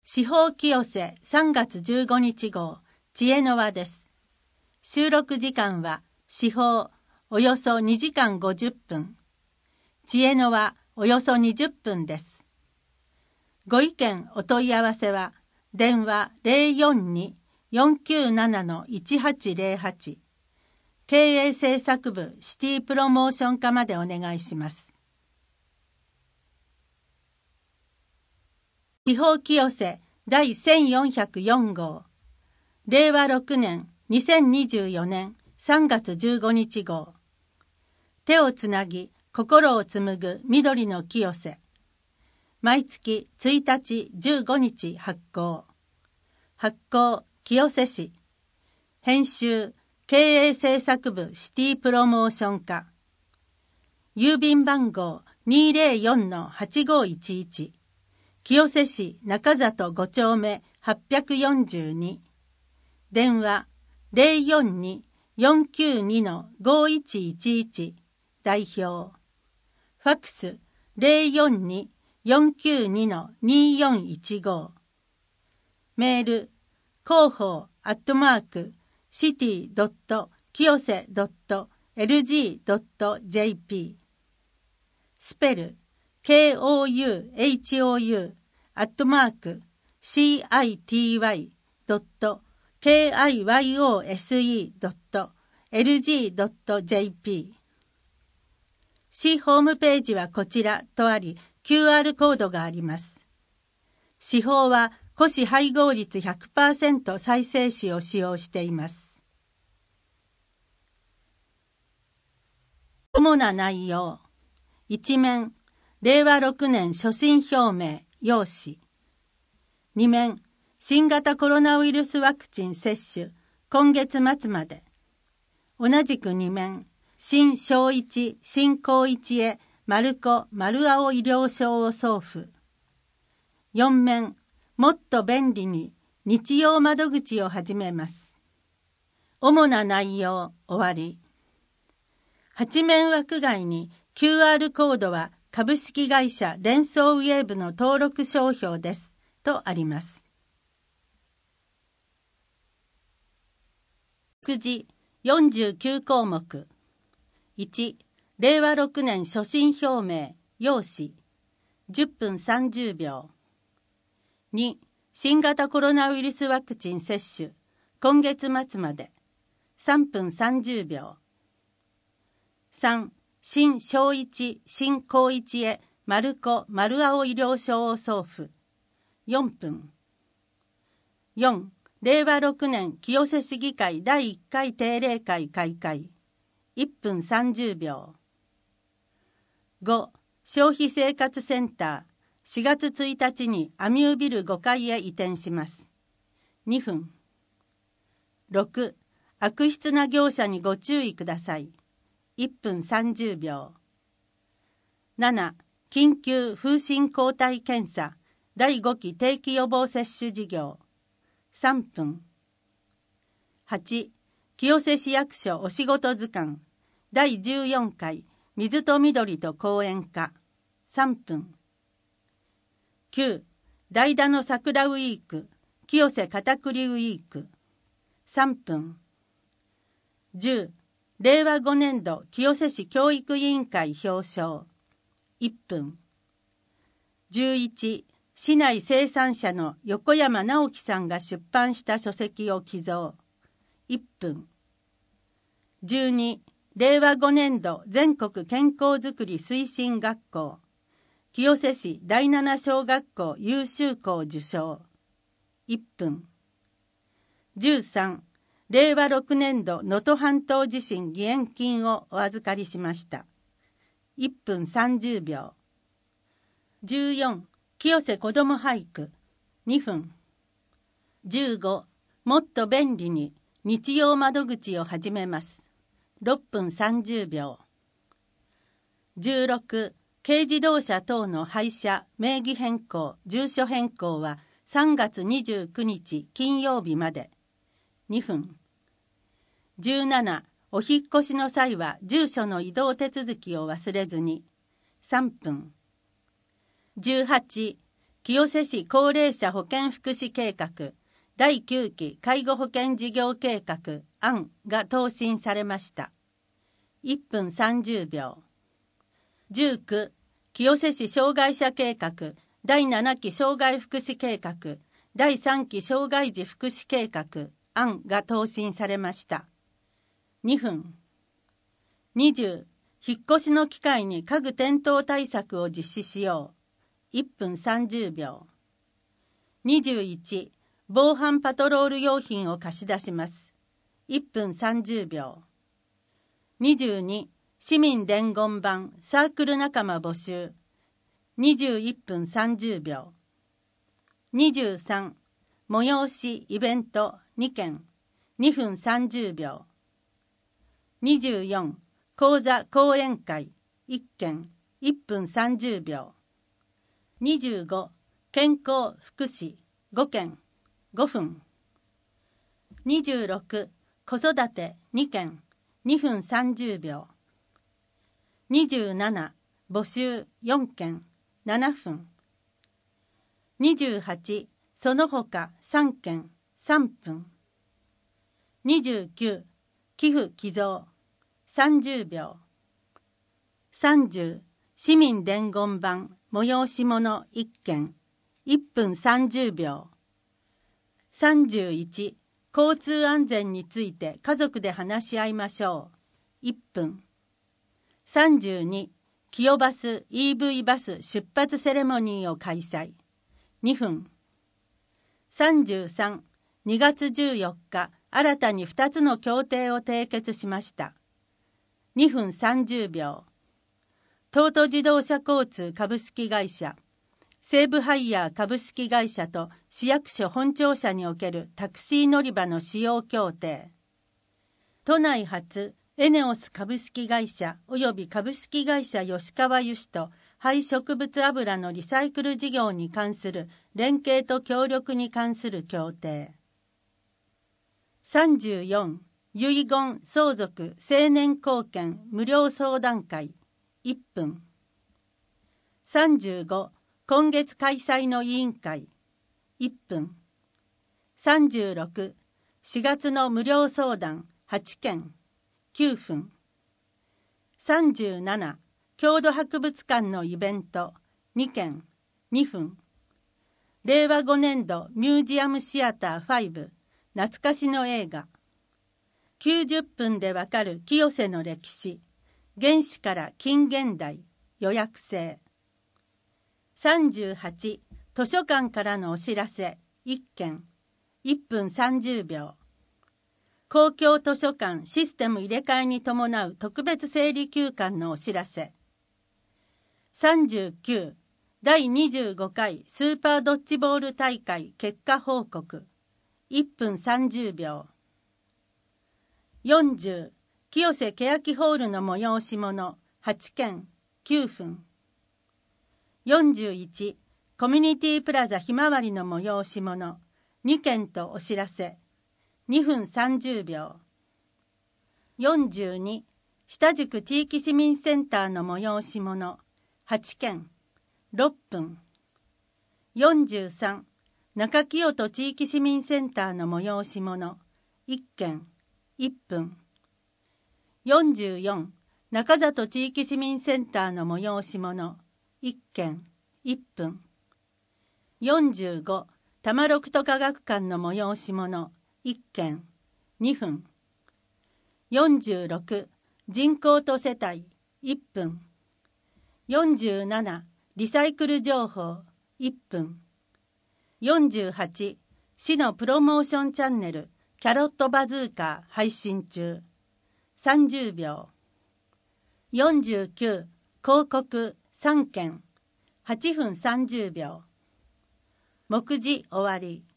司法清瀬3月15日号知恵の輪です。収録時間は司法およそ2時間50分。知恵の輪およそ20分です。ご意見お問い合わせは電話 042-497-1808 経営政策部シティプロモーション課までお願いします。司法清瀬第1404号令和6年2024年3月15日号手をつなぎ心を紡ぐ緑の清瀬毎月1日15日発行清瀬市編集経営政策部シティプロモーション課郵便番号 204-8511 清瀬市中里5丁目842電話 042-492-5111 代表ファクス 042-492-2415 メール広報@city.kiyose.lg.jp スペル kouhou@city.kiyose.lg.jp 市ホームページはこちらとあり QR コードがあります。市法は古紙配合率 100% 再生紙を使用しています。主な内容1面令和6年所信表明要旨2面新型コロナウイルスワクチン接種今月末まで同じく2面新小一新高一へ丸子丸青医療証を送付4面もっと便利に日曜窓口を始めます。主な内容終わり8面枠外に QR コードは株式会社デンソーウェーブの登録商標ですとあります。9時49項目1令和6年所信表明要旨10分30秒2新型コロナウイルスワクチン接種今月末まで3分30秒3新小一新高一へ丸子丸青医療証を送付4分4令和6年清瀬市議会第1回定例会開会1分30秒5消費生活センター4月1日にアミュービル5階へ移転します2分6悪質な業者にご注意ください1分30秒7緊急風疹抗体検査第5期定期予防接種事業3分8清瀬市役所お仕事図鑑第14回水と緑と講演会3分9代打の桜ウィーク清瀬片栗ウィーク3分10令和5年度清瀬市教育委員会表彰1分11市内生産者の横山直樹さんが出版した書籍を寄贈1分12令和5年度全国健康づくり推進学校清瀬市第7小学校優秀校受賞1分13令和6年度能登半島地震義援金をお預かりしました1分30秒14清瀬子ども俳句2分15もっと便利に日曜窓口を始めます6分30秒16軽自動車等の廃車名義変更住所変更は3月29日金曜日まで2分17お引っ越しの際は住所の移動手続きを忘れずに3分18 清瀬市高齢者保健福祉計画第9期介護保険事業計画案が答申されました。1分30秒。19、清瀬市障害者計画第7期障害福祉計画第3期障害児福祉計画案が答申されました。2分。20、引っ越しの機会に家具転倒対策を実施しよう。1分30秒。21、防犯パトロール用品を貸し出します。1分30秒。22、市民伝言板サークル仲間募集。21分30秒。23、催しイベント2件。2分30秒。24、講座講演会1件。1分30秒。25、健康福祉5件。5分。26、子育て2件。2分30秒。27、募集4件。7分。28、その他3件。3分。29、寄付寄贈30秒。30、市民伝言板催し物1件。1分30秒。31、交通安全について家族で話し合いましょう。1分。32、清バス EV バス出発セレモニーを開催。2分。33、2月14日、新たに2つの協定を締結しました。2分30秒。東都自動車交通株式会社、西武ハイヤー株式会社と市役所本庁舎におけるタクシー乗り場の使用協定。都内発エネオス株式会社及び株式会社吉川油脂と廃植物油のリサイクル事業に関する連携と協力に関する協定。34、遺言相続成年後見無料相談会1分。35、今月開催の委員会1分。36、4月の無料相談8件9分。37、郷土博物館のイベント2件2分。令和5年度ミュージアムシアター5懐かしの映画。90分でわかる清瀬の歴史、原始から近現代予約制。38、図書館からのお知らせ1件1分30秒。公共図書館システム入れ替えに伴う特別整理休館のお知らせ。39、第25回スーパードッジボール大会結果報告1分30秒。40、清瀬欅ホールの催し物8件9分。41、コミュニティプラザひまわりの催し物2件とお知らせ2分30秒。42、下宿地域市民センターの催し物8件6分。43、中清戸地域市民センターの催し物1件1分。44、中里地域市民センターの催し物1件1分。45、多摩六都科学館の催し物1件2分。46、人口と世帯1分。47、リサイクル情報1分。48、市のプロモーションチャンネルキャロットバズーカー配信中30秒。49、広告3件8分30秒。目次終わり。